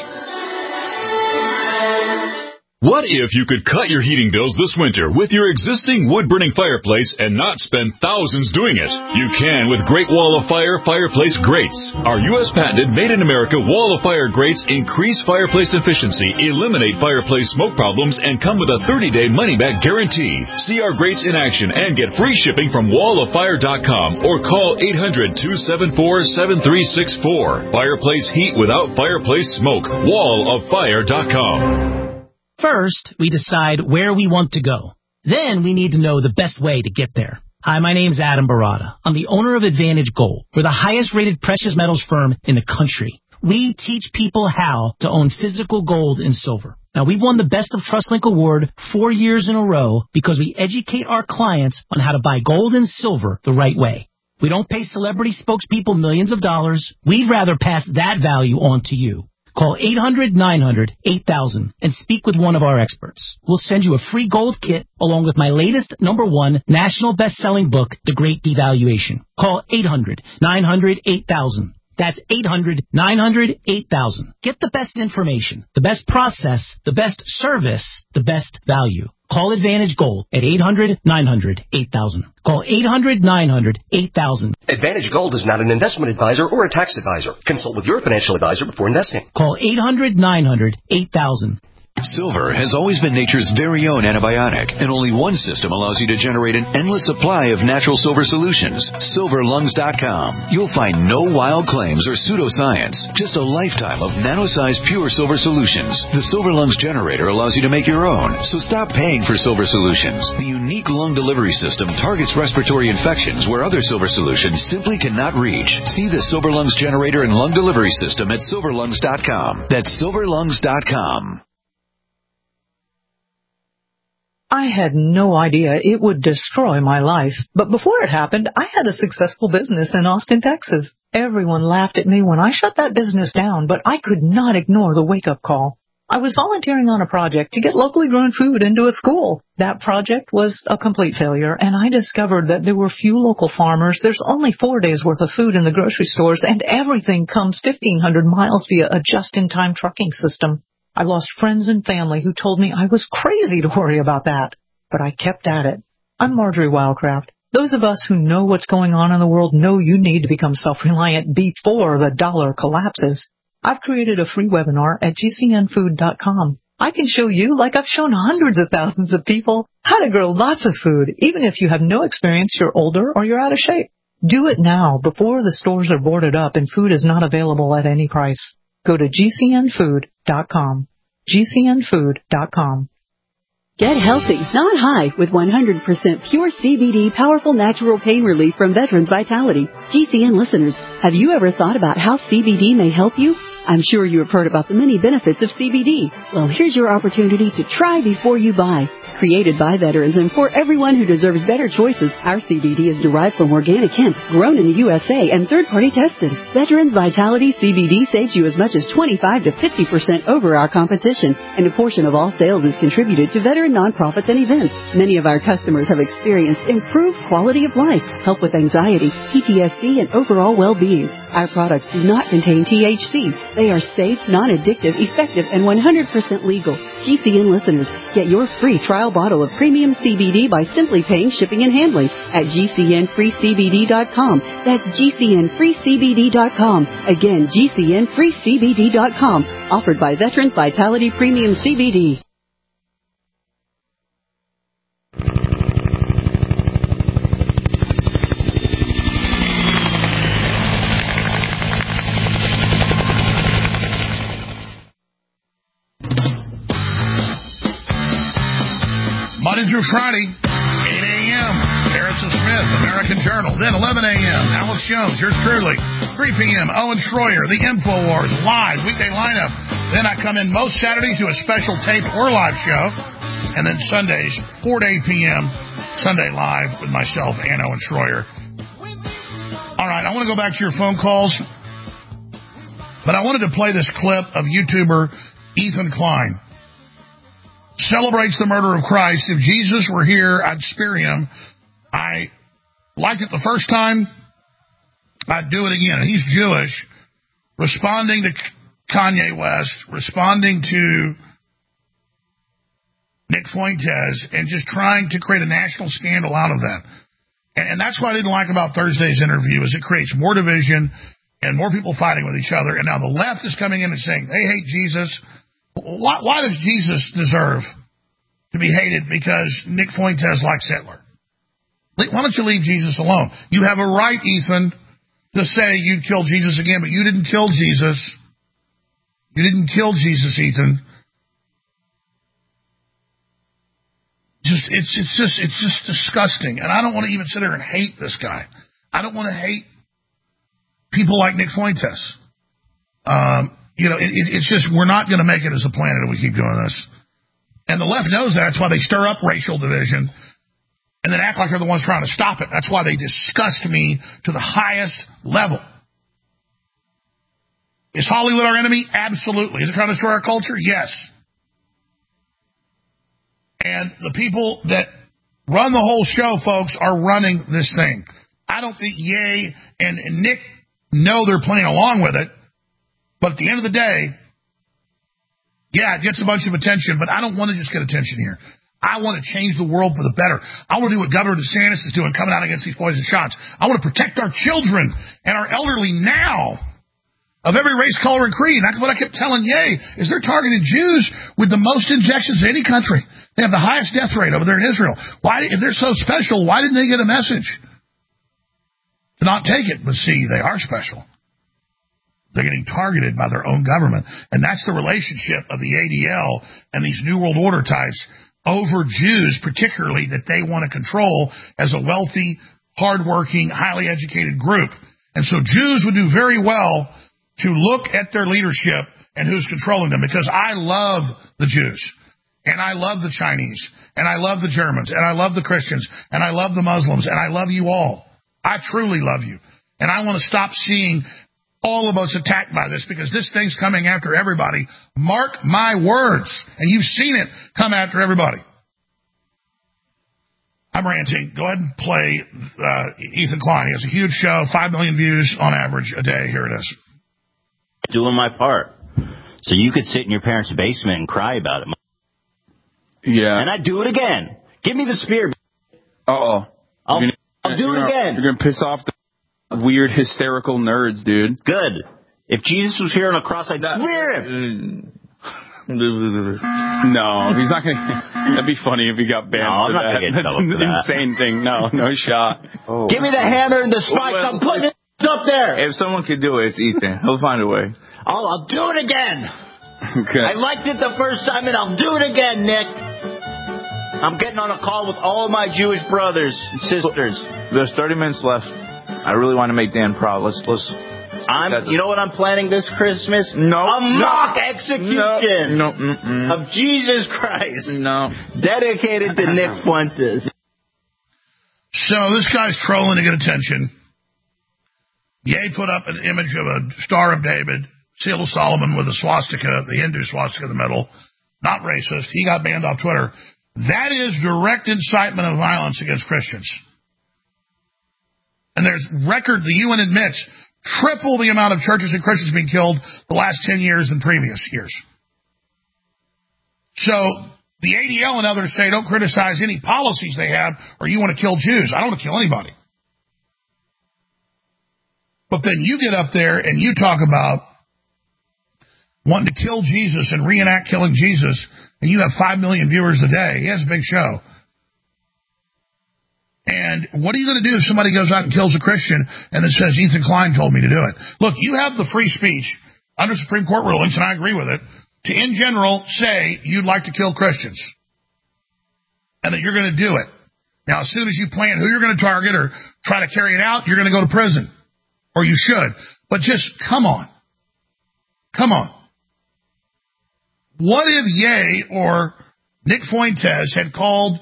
What if you could cut your heating bills this winter with your existing wood-burning fireplace and not spend thousands doing it? You can with Great Wall of Fire Fireplace Grates. Our U S patented made-in-America Wall of Fire grates increase fireplace efficiency, eliminate fireplace smoke problems, and come with a thirty-day money-back guarantee. See our grates in action and get free shipping from wall of fire dot com or call eight hundred, two seven four, seven three six four. Fireplace heat without fireplace smoke. wall of fire dot com. First, we decide where we want to go. Then we need to know the best way to get there. Hi, my name's Adam Barada. I'm the owner of Advantage Gold. We're the highest-rated precious metals firm in the country. We teach people how to own physical gold and silver. Now, we've won the Best of TrustLink Award four years in a row because we educate our clients on how to buy gold and silver the right way. We don't pay celebrity spokespeople millions of dollars. We'd rather pass that value on to you. Call eight hundred nine hundred eight thousand and speak with one of our experts. We'll send you a free gold kit along with my latest number one national best-selling book, The Great Devaluation. Call eight hundred nine hundred eight thousand. That's eight hundred nine hundred eight thousand. Get the best information, the best process, the best service, the best value. Call Advantage Gold at eight hundred nine hundred eight thousand. Call eight hundred nine hundred eight thousand. Advantage Gold is not an investment advisor or a tax advisor. Consult with your financial advisor before investing. Call eight hundred nine hundred eight thousand. Silver has always been nature's very own antibiotic, and only one system allows you to generate an endless supply of natural silver solutions. silver lungs dot com. You'll find no wild claims or pseudoscience, just a lifetime of nano-sized pure silver solutions. The Silver Lungs generator allows you to make your own, so stop paying for silver solutions. The unique lung delivery system targets respiratory infections where other silver solutions simply cannot reach. See the Silver Lungs generator and lung delivery system at silver lungs dot com. That's silver lungs dot com. I had no idea it would destroy my life. But before it happened, I had a successful business in Austin, Texas. Everyone laughed at me when I shut that business down, but I could not ignore the wake-up call. I was volunteering on a project to get locally grown food into a school. That project was a complete failure, and I discovered that there were few local farmers. There's only four days' worth of food in the grocery stores, and everything comes fifteen hundred miles via a just-in-time trucking system. I lost friends and family who told me I was crazy to worry about that, but I kept at it. I'm Marjorie Wildcraft. Those of us who know what's going on in the world know you need to become self-reliant before the dollar collapses. I've created a free webinar at G C N food dot com. I can show you, like I've shown hundreds of thousands of people, how to grow lots of food, even if you have no experience, you're older, or you're out of shape. Do it now, before the stores are boarded up and food is not available at any price. Go to G C N food dot com. G C N food dot com. Get healthy, not high, with one hundred percent pure C B D powerful natural pain relief from Veterans Vitality. G C N listeners, have you ever thought about how C B D may help you? I'm sure you have heard about the many benefits of C B D. Well, here's your opportunity to try before you buy. Created by veterans and for everyone who deserves better choices, our C B D is derived from organic hemp, grown in the U S A and third-party tested. Veterans Vitality C B D saves you as much as twenty-five to fifty percent over our competition, and a portion of all sales is contributed to veteran nonprofits and events. Many of our customers have experienced improved quality of life, help with anxiety, P T S D, and overall well-being. Our products do not contain T H C. They are safe, non-addictive, effective, and one hundred percent legal. G C N listeners, get your free trial bottle of premium C B D by simply paying shipping and handling at G C N free C B D dot com. That's G C N free C B D dot com. Again, G C N free C B D dot com. Offered by Veterans Vitality Premium C B D. Monday through Friday, eight a.m., Harrison Smith, American Journal. Then eleven a.m., Alex Jones, yours truly. three p.m., Owen Schroyer, The InfoWars, live, weekday lineup. Then I come in most Saturdays to a special tape or live show. And then Sundays, four to eight p.m., Sunday live with myself and Owen Schroyer. All right, I want to go back to your phone calls. But I wanted to play this clip of YouTuber Ethan Klein. Celebrates the murder of Christ. If Jesus were here, I'd spear him. I liked it the first time. I'd do it again. He's Jewish, responding to Kanye West, responding to Nick Fuentes, and just trying to create a national scandal out of that. And, and that's what I didn't like about Thursday's interview, is it creates more division and more people fighting with each other. And now the left is coming in and saying they hate Jesus. Why, why does Jesus deserve to be hated because Nick Fuentes likes Hitler? Why don't you leave Jesus alone? You have a right, Ethan, to say you'd kill Jesus again, but you didn't kill Jesus. You didn't kill Jesus, Ethan. Just it's it's just it's just disgusting, and I don't want to even sit there and hate this guy. I don't want to hate people like Nick Fuentes. Um. You know, it, it, it's just, we're not going to make it as a planet if we keep doing this. And the left knows that. That's why they stir up racial division and then act like they're the ones trying to stop it. That's why they disgust me to the highest level. Is Hollywood our enemy? Absolutely. Is it trying to destroy our culture? Yes. And the people that run the whole show, folks, are running this thing. I don't think Ye and, and Nick know they're playing along with it. But at the end of the day, yeah, it gets a bunch of attention, but I don't want to just get attention here. I want to change the world for the better. I want to do what Governor DeSantis is doing, coming out against these poison shots. I want to protect our children and our elderly now of every race, color, and creed. And that's what I kept telling Ye, is they're targeting Jews with the most injections in any country. They have the highest death rate over there in Israel. Why, if they're so special, why didn't they get a message to not take it? But see, they are special. They're getting targeted by their own government. And that's the relationship of the A D L and these New World Order types over Jews, particularly, that they want to control as a wealthy, hardworking, highly educated group. And so Jews would do very well to look at their leadership and who's controlling them, because I love the Jews, and I love the Chinese, and I love the Germans, and I love the Christians, and I love the Muslims, and I love you all. I truly love you. And I want to stop seeing all of us attacked by this, because this thing's coming after everybody. Mark my words. And you've seen it come after everybody. I'm ranting. Go ahead and play uh, Ethan Klein. He has a huge show, five million views on average a day. Here it is. Doing my part. So you could sit in your parents' basement and cry about it. Yeah. And I'd do it again. Give me the spear. Uh-oh. I'll, gonna, I'll do it gonna, again. You're going to piss off the weird, hysterical nerds, dude. Good. If Jesus was here on a cross, I'd spear him. No, he's not going to. That'd be funny if he got banned no, for I'm not that. Get That's an that. insane thing. No, no shot. Oh. Give me the hammer and the spikes. Well, I'm putting it up there. If someone could do it, it's Ethan. He'll find a way. I'll, I'll do it again. Okay. I liked it the first time, and I'll do it again, Nick. I'm getting on a call with all of my Jewish brothers and sisters. There's thirty minutes left. I really want to make Dan proud. Let's let's. I'm. You know what I'm planning this Christmas? No. A mock execution. No. no mm-mm. Of Jesus Christ. No. Dedicated to Nick Fuentes. So this guy's trolling to get attention. Ye put up an image of a Star of David, Seal of Solomon with a swastika, the Hindu swastika in the middle. Not racist. He got banned off Twitter. That is direct incitement of violence against Christians. And there's record, the U N admits, triple the amount of churches and Christians being killed the last ten years than previous years. So the A D L and others say don't criticize any policies they have or you want to kill Jews. I don't want to kill anybody. But then you get up there and you talk about wanting to kill Jesus and reenact killing Jesus, and you have five million viewers a day. He has a big show. And what are you going to do if somebody goes out and kills a Christian and then says, Ethan Klein told me to do it? Look, you have the free speech under Supreme Court rulings, and I agree with it, to in general say you'd like to kill Christians and that you're going to do it. Now, as soon as you plan who you're going to target or try to carry it out, you're going to go to prison. Or you should. But just come on. Come on. What if Ye or Nick Fuentes had called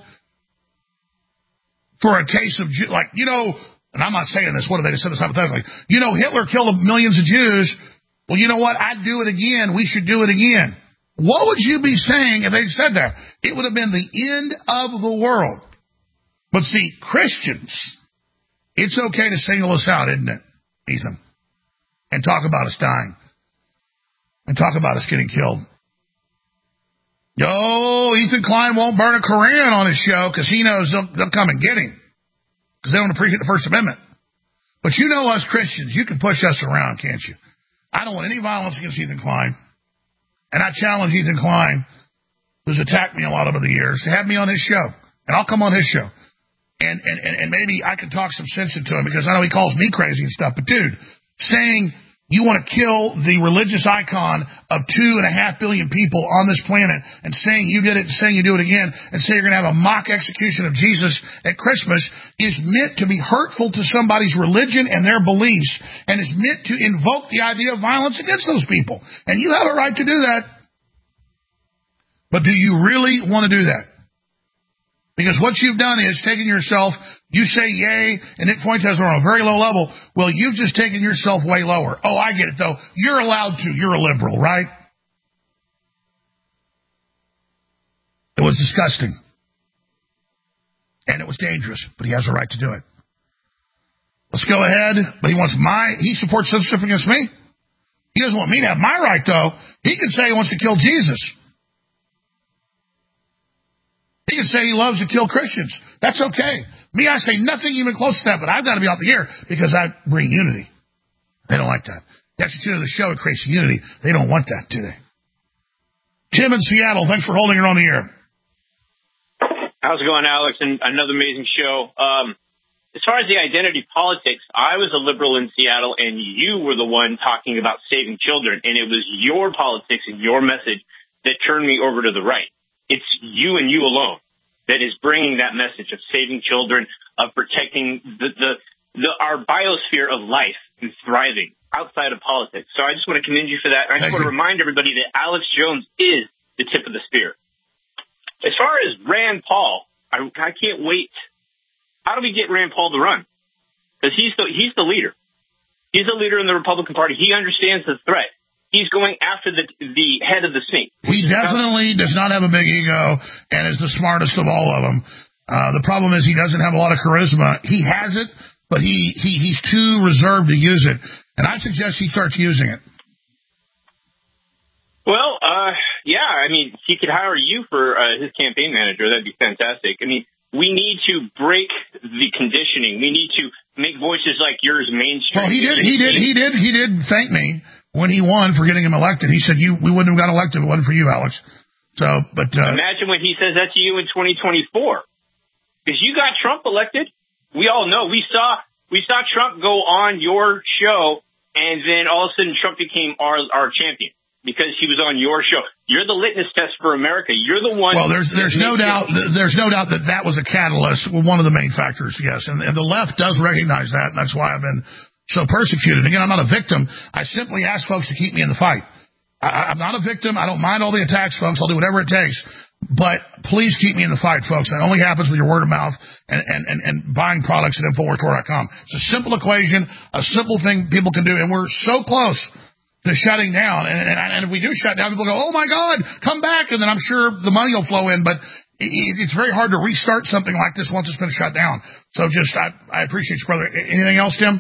for a case of, like, you know, and I'm not saying this, what if they just said this hypothetically? You know, Hitler killed millions of Jews. Well, you know what? I'd do it again. We should do it again. What would you be saying if they said that? It would have been the end of the world. But see, Christians, it's okay to single us out, isn't it, Ethan? And talk about us dying. And talk about us getting killed. Yo, Ethan Klein won't burn a Koran on his show because he knows they'll, they'll come and get him because they don't appreciate the First Amendment. But you know us Christians, you can push us around, can't you? I don't want any violence against Ethan Klein. And I challenge Ethan Klein, who's attacked me a lot over the years, to have me on his show. And I'll come on his show. And, and, and, and maybe I can talk some sense into him because I know he calls me crazy and stuff. But, dude, saying you want to kill the religious icon of two and a half billion people on this planet and saying you did it and saying you do it again and say you're going to have a mock execution of Jesus at Christmas is meant to be hurtful to somebody's religion and their beliefs and is meant to invoke the idea of violence against those people. And you have a right to do that. But do you really want to do that? Because what you've done is taken yourself, you say yay, and Nick Fuentes are on a very low level. Well, you've just taken yourself way lower. Oh, I get it, though. You're allowed to. You're a liberal, right? It was disgusting. And it was dangerous, but he has a right to do it. Let's go ahead. But he wants my, he supports censorship against me. He doesn't want me to have my right, though. He can say he wants to kill Jesus. He can say he loves to kill Christians. That's okay. Me, I say nothing even close to that, but I've got to be off the air because I bring unity. They don't like that. They actually tune to the show, it creates unity. They don't want that, do they? Tim in Seattle, thanks for holding her on the air. How's it going, Alex? And another amazing show. Um, as far as the identity politics, I was a liberal in Seattle, and you were the one talking about saving children, and it was your politics and your message that turned me over to the right. It's you and you alone that is bringing that message of saving children, of protecting the, the, the our biosphere of life and thriving outside of politics. So I just want to commend you for that. And I just want to remind everybody that Alex Jones is the tip of the spear. As far as Rand Paul, I, I can't wait. How do we get Rand Paul to run? Because he's the, he's the leader. He's the leader in the Republican Party. He understands the threat. He's going after the the head of the snake. He definitely does not have a big ego and is the smartest of all of them. Uh, the problem is he doesn't have a lot of charisma. He has it, but he, he he's too reserved to use it. And I suggest he starts using it. Well, uh, yeah, I mean, he could hire you for uh, his campaign manager. That'd be fantastic. I mean, we need to break the conditioning. We need to make voices like yours mainstream. Well, he did, he did, he did, he did thank me when he won for getting him elected. He said, "You, we wouldn't have got elected if it wasn't for you, Alex." So, but uh, imagine when he says that to you in twenty twenty-four, because you got Trump elected. We all know we saw we saw Trump go on your show, and then all of a sudden Trump became our our champion because he was on your show. You're the litmus test for America. You're the one. Well, there's there's no doubt there's no doubt that that was a catalyst, well, one of the main factors. Yes, and, and the left does recognize that, and that's why I've been so persecuted. Again, I'm not a victim. I simply ask folks to keep me in the fight. I, I'm not a victim. I don't mind all the attacks, folks. I'll do whatever it takes. But please keep me in the fight, folks. That only happens with your word of mouth and, and, and, and buying products at Infowars dot com. It's a simple equation, a simple thing people can do. And we're so close to shutting down. And, and, and if we do shut down, people go, oh, my God, come back. And then I'm sure the money will flow in. But it's very hard to restart something like this once it's been shut down. So just I, I appreciate you, brother. Anything else, Tim?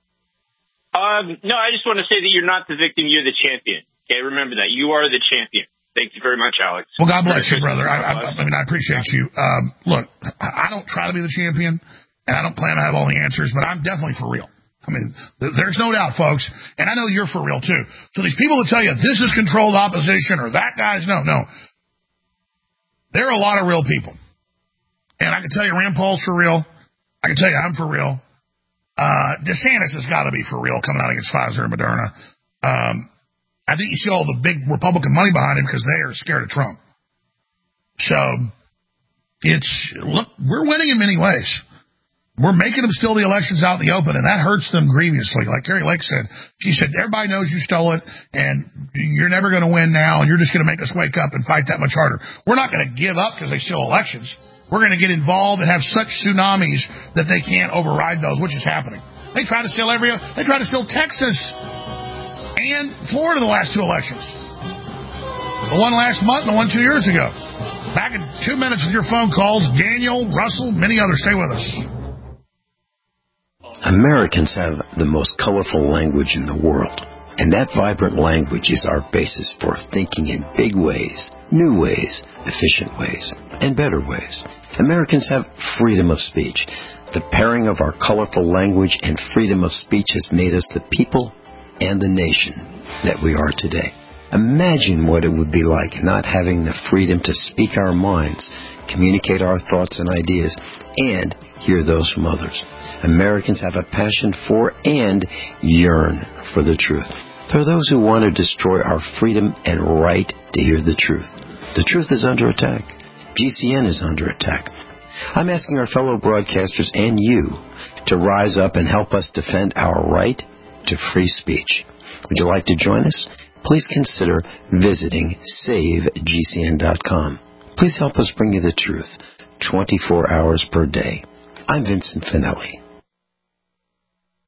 Um, no, I just want to say that you're not the victim, you're the champion. Okay, remember that. You are the champion. Thank you very much, Alex. Well, God bless you, brother. I, I, I mean, I appreciate you. Um, look, I don't try to be the champion, and I don't plan to have all the answers, but I'm definitely for real. I mean, there's no doubt, folks, and I know you're for real, too. So these people that tell you this is controlled opposition or that guy's, no, no. There are a lot of real people. And I can tell you Rand Paul's for real. I can tell you I'm for real. Uh, DeSantis has got to be for real coming out against Pfizer and Moderna. Um, I think you see all the big Republican money behind him because they are scared of Trump. So it's, look, we're winning in many ways. We're making them steal the elections out in the open, and that hurts them grievously. Like Carrie Lake said, she said, everybody knows you stole it, and you're never going to win now, and you're just going to make us wake up and fight that much harder. We're not going to give up because they steal elections. We're going to get involved and have such tsunamis that they can't override those, which is happening. They try to steal every, they try to steal Texas and Florida the last two elections. The one last month and the one two years ago. Back in two minutes with your phone calls, Daniel, Russell, many others. Stay with us. Americans have the most colorful language in the world. And that vibrant language is our basis for thinking in big ways, new ways, efficient ways, and better ways. Americans have freedom of speech. The pairing of our colorful language and freedom of speech has made us the people and the nation that we are today. Imagine what it would be like not having the freedom to speak our minds, communicate our thoughts and ideas, and hear those from others. Americans have a passion for and yearn for the truth. There are those who want to destroy our freedom and right to hear the truth. The truth is under attack. G C N is under attack. I'm asking our fellow broadcasters and you to rise up and help us defend our right to free speech. Would you like to join us? Please consider visiting save G C N dot com. Please help us bring you the truth. twenty-four hours per day. I'm Vincent Finelli.